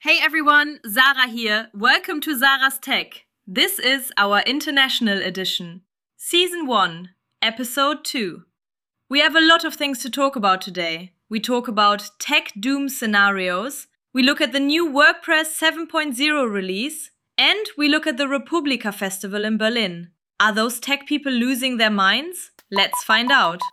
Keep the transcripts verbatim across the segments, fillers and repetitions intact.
Hey everyone, Sarah here. Welcome to Sarah's Tech. This is our international edition. Season one, Episode two. We have a lot of things to talk about today. We talk about tech doom scenarios, we look at the new WordPress seven point oh release, and we look at the Republika Festival in Berlin. Are those tech people losing their minds? Let's find out.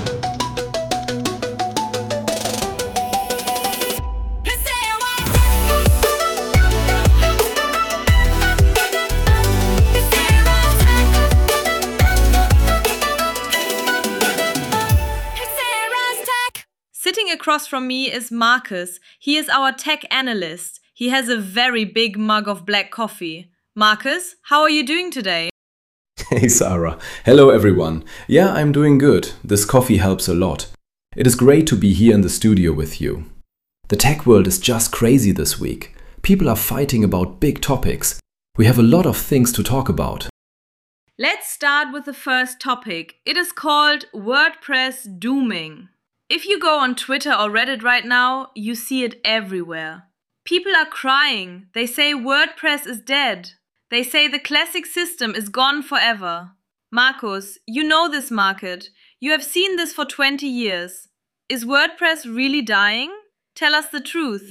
Sitting across from me is Marcus. He is our tech analyst. He has a very big mug of black coffee. Marcus, how are you doing today? Hey Sarah. Hello everyone. Yeah, I'm doing good. This coffee helps a lot. It is great to be here in the studio with you. The tech world is just crazy this week. People are fighting about big topics. We have a lot of things to talk about. Let's start with the first topic. It is called WordPress dooming. If you go on Twitter or Reddit right now, you see it everywhere. People are crying. They say WordPress is dead. They say the classic system is gone forever. Marcus, you know this market. You have seen this for twenty years. Is WordPress really dying? Tell us the truth.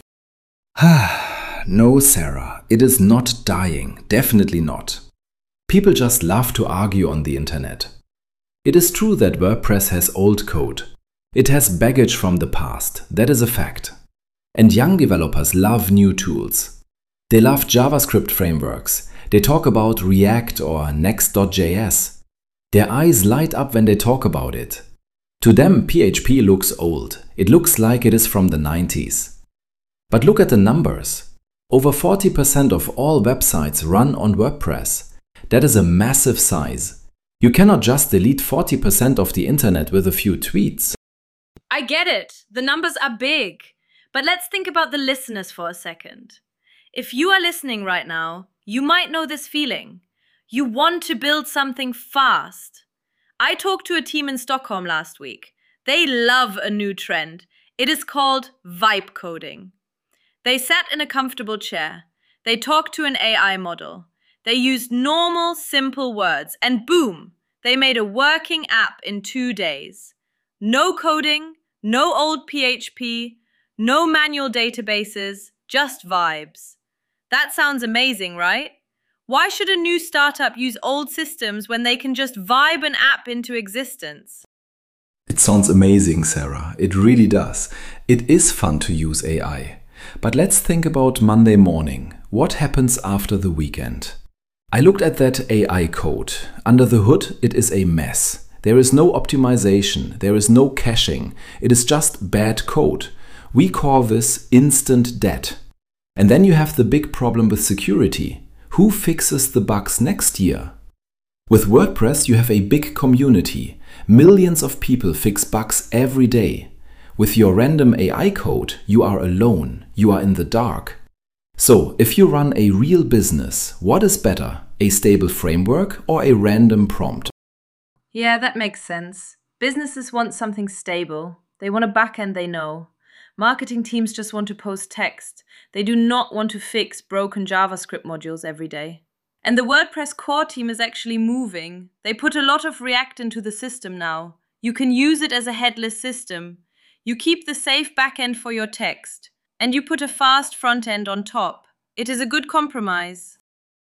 No, Sarah, it is not dying. Definitely not. People just love to argue on the internet. It is true that WordPress has old code. It has baggage from the past, that is a fact. And young developers love new tools. They love JavaScript frameworks. They talk about React or Next dot J S. Their eyes light up when they talk about it. To them, P H P looks old. It looks like it is from the nineties. But look at the numbers. Over forty percent of all websites run on WordPress. That is a massive size. You cannot just delete forty percent of the internet with a few tweets. I get it. The numbers are big. But let's think about the listeners for a second. If you are listening right now, you might know this feeling. You want to build something fast. I talked to a team in Stockholm last week. They love a new trend. It is called vibe coding. They sat in a comfortable chair. They talked to an A I model. They used normal, simple words, and boom, they made a working app in two days. No coding, no old P H P, no manual databases, just vibes. That sounds amazing, right? Why should a new startup use old systems when they can just vibe an app into existence? It sounds amazing, Sarah. It really does. It is fun to use A I. But let's think about Monday morning. What happens after the weekend? I looked at that A I code. Under the hood, it is a mess. There is no optimization, there is no caching, it is just bad code. We call this instant debt. And then you have the big problem with security. Who fixes the bugs next year? With WordPress you have a big community. Millions of people fix bugs every day. With your random A I code, you are alone, you are in the dark. So, if you run a real business, what is better, a stable framework or a random prompt? Yeah, that makes sense. Businesses want something stable. They want a backend they know. Marketing teams just want to post text. They do not want to fix broken JavaScript modules every day. And the WordPress core team is actually moving. They put a lot of React into the system now. You can use it as a headless system. You keep the safe backend for your text. And you put a fast front end on top. It is a good compromise.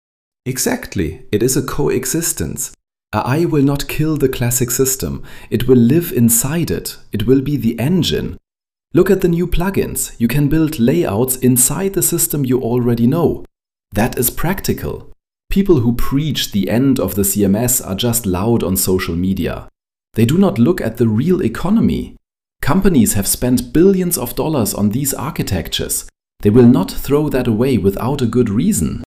Exactly. It is a coexistence. A I will not kill the classic system. It will live inside it. It will be the engine. Look at the new plugins. You can build layouts inside the system you already know. That is practical. People who preach the end of the C M S are just loud on social media. They do not look at the real economy. Companies have spent billions of dollars on these architectures. They will not throw that away without a good reason.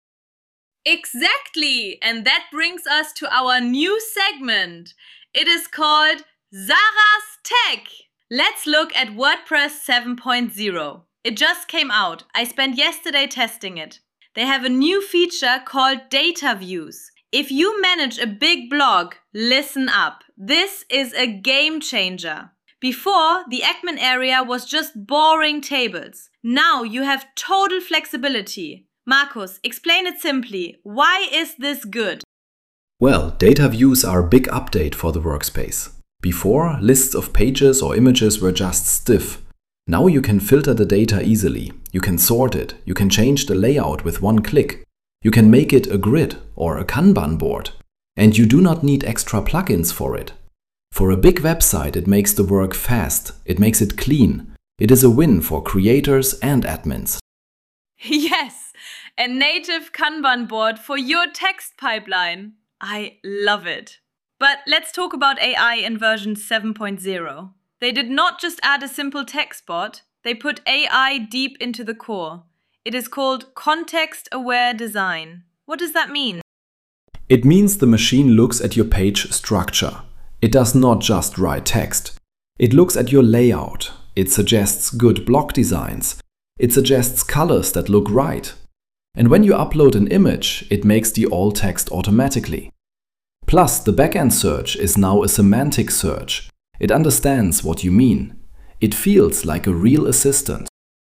Exactly! And that brings us to our new segment. It is called Sarah's Tech. Let's look at WordPress seven point oh. It just came out. I spent yesterday testing it. They have a new feature called Data Views. If you manage a big blog, listen up. This is a game changer. Before, the admin area was just boring tables. Now you have total flexibility. Markus, explain it simply. Why is this good? Well, data views are a big update for the workspace. Before, lists of pages or images were just stiff. Now you can filter the data easily. You can sort it. You can change the layout with one click. You can make it a grid or a Kanban board. And you do not need extra plugins for it. For a big website, it makes the work fast. It makes it clean. It is a win for creators and admins. Yes, a native Kanban board for your text pipeline. I love it. But let's talk about A I in version seven point oh. They did not just add a simple text bot, they put A I deep into the core. It is called context-aware design. What does that mean? It means the machine looks at your page structure. It does not just write text. It looks at your layout. It suggests good block designs. It suggests colors that look right. And when you upload an image, it makes the alt text automatically. Plus, the backend search is now a semantic search. It understands what you mean. It feels like a real assistant.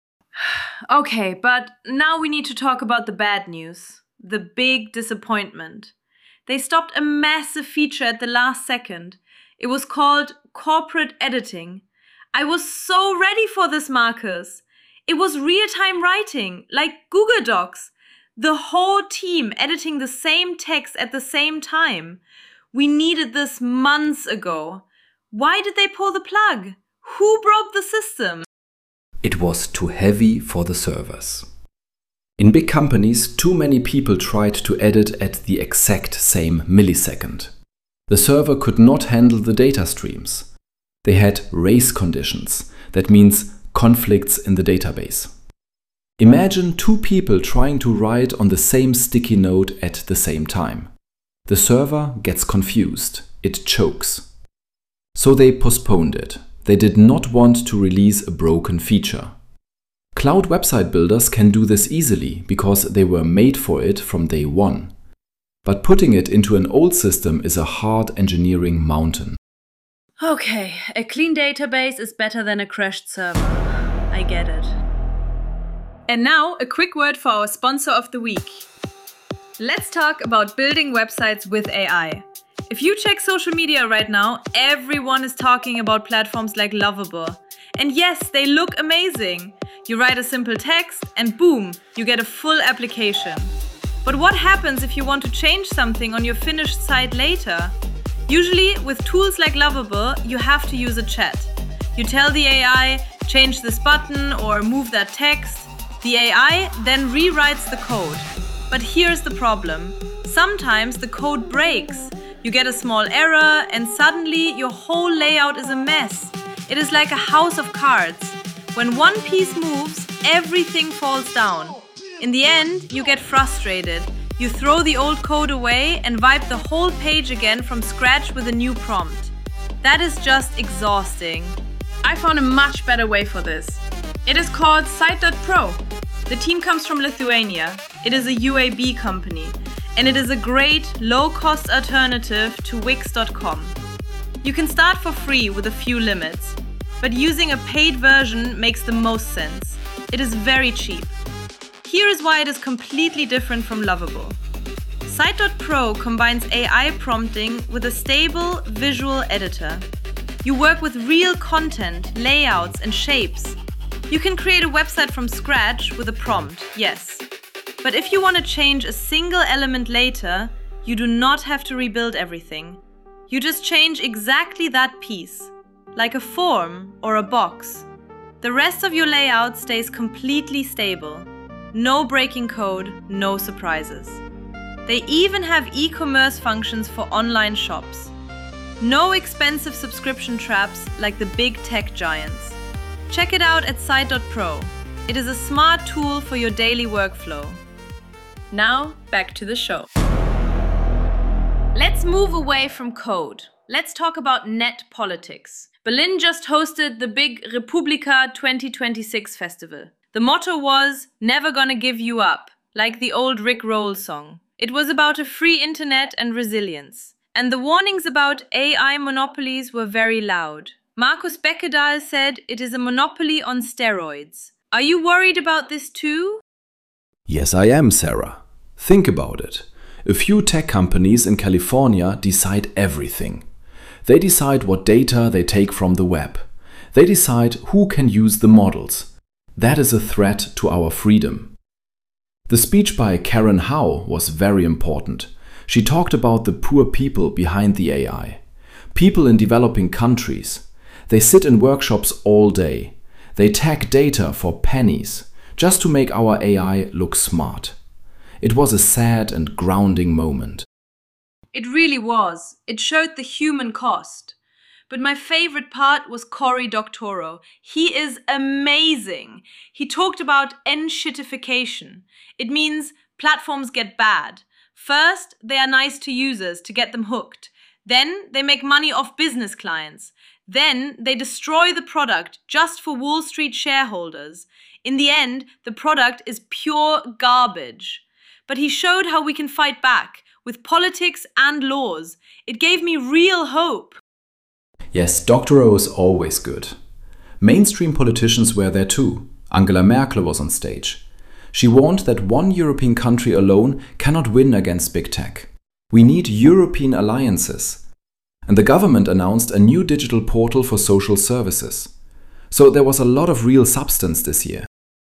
Okay, but now we need to talk about the bad news. The big disappointment. They stopped a massive feature at the last second. It was called corporate editing. I was so ready for this, Markus. It was real-time writing, like Google Docs. The whole team editing the same text at the same time. We needed this months ago. Why did they pull the plug? Who broke the system? It was too heavy for the servers. In big companies, too many people tried to edit at the exact same millisecond. The server could not handle the data streams. They had race conditions. That means conflicts in the database. Imagine two people trying to write on the same sticky note at the same time. The server gets confused. It chokes. So they postponed it. They did not want to release a broken feature. Cloud website builders can do this easily because they were made for it from day one. But putting it into an old system is a hard engineering mountain. Okay, a clean database is better than a crashed server. I get it. And now, a quick word for our sponsor of the week. Let's talk about building websites with A I. If you check social media right now, everyone is talking about platforms like Lovable. And yes, they look amazing. You write a simple text and boom, you get a full application. But what happens if you want to change something on your finished site later? Usually, with tools like Lovable, you have to use a chat. You tell the A I, change this button or move that text. The A I then rewrites the code. But here's the problem. Sometimes the code breaks. You get a small error and suddenly your whole layout is a mess. It is like a house of cards. When one piece moves, everything falls down. In the end, you get frustrated. You throw the old code away and wipe the whole page again from scratch with a new prompt. That is just exhausting. I found a much better way for this. It is called Site dot pro. The team comes from Lithuania. It is a U A B company, and it is a great, low-cost alternative to Wix dot com. You can start for free with a few limits, but using a paid version makes the most sense. It is very cheap. Here is why it is completely different from Lovable. Site dot pro combines A I prompting with a stable visual editor. You work with real content, layouts, and shapes. You can create a website from scratch with a prompt, yes. But if you want to change a single element later, you do not have to rebuild everything. You just change exactly that piece, like a form or a box. The rest of your layout stays completely stable. No breaking code, no surprises. They even have e-commerce functions for online shops. No expensive subscription traps like the big tech giants. Check it out at Site dot pro. It is a smart tool for your daily workflow. Now, back to the show. Let's move away from code. Let's talk about net politics. Berlin just hosted the big Republika twenty twenty-six festival. The motto was, never gonna give you up, like the old Rick Roll song. It was about a free internet and resilience. And the warnings about A I monopolies were very loud. Markus Beckedahl said it is a monopoly on steroids. Are you worried about this too? Yes, I am, Sarah. Think about it. A few tech companies in California decide everything. They decide what data they take from the web. They decide who can use the models. That is a threat to our freedom. The speech by Karen Howe was very important. She talked about the poor people behind the A I. People in developing countries. They sit in workshops all day. They tag data for pennies, just to make our A I look smart. It was a sad and grounding moment. It really was. It showed the human cost. But my favorite part was Cory Doctorow. He is amazing. He talked about enshittification. It means platforms get bad. First, they are nice to users to get them hooked. Then they make money off business clients. Then they destroy the product just for Wall Street shareholders. In the end, the product is pure garbage. But he showed how we can fight back with politics and laws. It gave me real hope. Yes, Doctorow is always good. Mainstream politicians were there too. Angela Merkel was on stage. She warned that one European country alone cannot win against big tech. We need European alliances. And the government announced a new digital portal for social services. So there was a lot of real substance this year.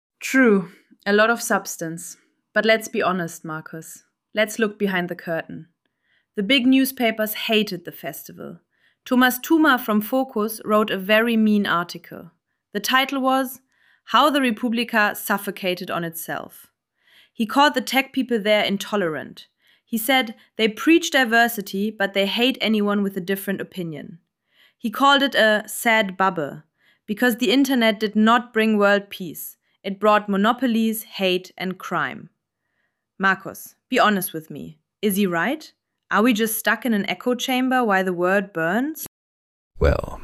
True, a lot of substance. But let's be honest, Markus. Let's look behind the curtain. The big newspapers hated the festival. Thomas Thuma from Focus wrote a very mean article. The title was How the Republika Suffocated on Itself. He called the tech people there intolerant. He said they preach diversity, but they hate anyone with a different opinion. He called it a sad bubble, because the internet did not bring world peace. It brought monopolies, hate, and crime. Markus, be honest with me. Is he right? Are we just stuck in an echo chamber while the world burns? Well,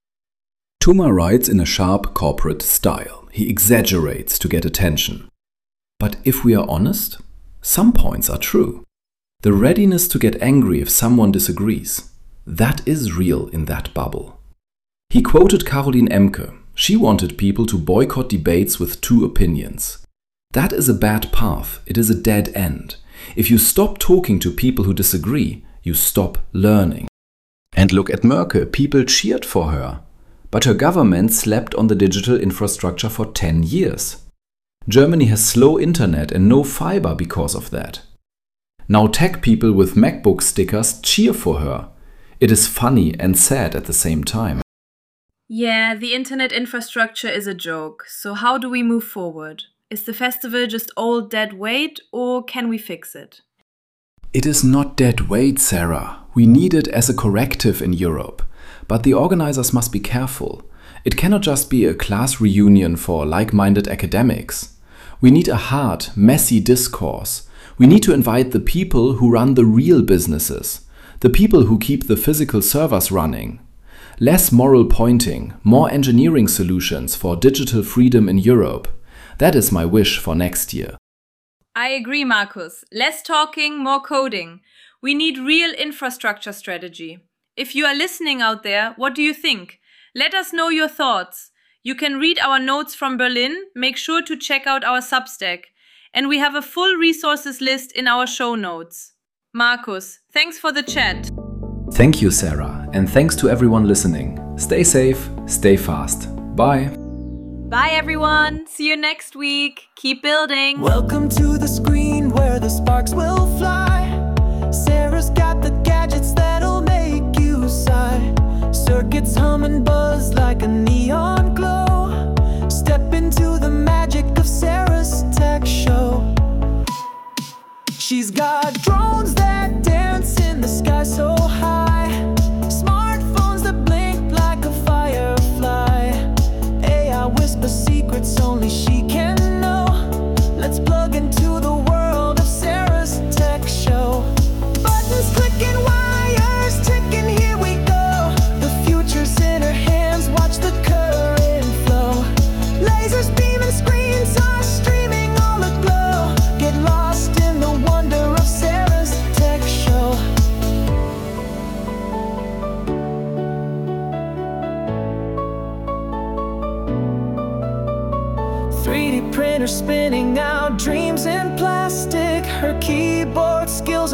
Thuma writes in a sharp corporate style. He exaggerates to get attention. But if we are honest, some points are true. The readiness to get angry if someone disagrees, that is real in that bubble. He quoted Caroline Emke. She wanted people to boycott debates with two opinions. That is a bad path. It is a dead end. If you stop talking to people who disagree, you stop learning. And look at Merkel. People cheered for her. But her government slept on the digital infrastructure for ten years. Germany has slow internet and no fiber because of that. Now tech people with MacBook stickers cheer for her. It is funny and sad at the same time. Yeah, the internet infrastructure is a joke. So how do we move forward? Is the festival just old dead weight, or can we fix it? It is not dead weight, Sarah. We need it as a corrective in Europe. But the organizers must be careful. It cannot just be a class reunion for like-minded academics. We need a hard, messy discourse. We need to invite the people who run the real businesses, the people who keep the physical servers running. Less moral pointing, more engineering solutions for digital freedom in Europe. That is my wish for next year. I agree, Markus. Less talking, more coding. We need real infrastructure strategy. If you are listening out there, what do you think? Let us know your thoughts. You can read our notes from Berlin. Make sure to check out our Substack. And we have a full resources list in our show notes. Markus, thanks for the chat. Thank you, Sarah. And thanks to everyone listening. Stay safe, stay fast. Bye. Bye, everyone. See you next week. Keep building. Welcome to the screen where the sparks will fly. Sarah's got the gadgets that'll make you sigh. Circuits hum and buzz like a neon glow. Step into the magic of Sarah's tech show. She's got drones that dance in the sky so high. Smartphones that blink like a firefly. A I whisper secrets only she can know. Let's plug into the world of Sarah's tech show. Buttons clicking, wires ticking, here we go. The future's in her hands, watch the current flow. Lasers beaming, screens are streaming all aglow. Get lost in the wonder of Sarah's tech show.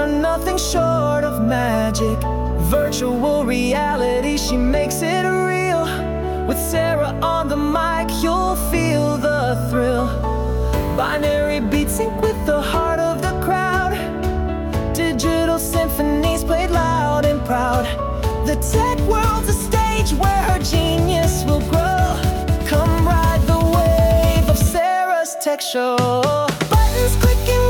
are nothing short of magic. Virtual reality, she makes it real. With Sarah on the mic, you'll feel the thrill. Binary beats sync with the heart of the crowd. Digital symphonies played loud and proud. The tech world's a stage where her genius will grow. Come ride the wave of Sarah's Tech Show. Buttons clicking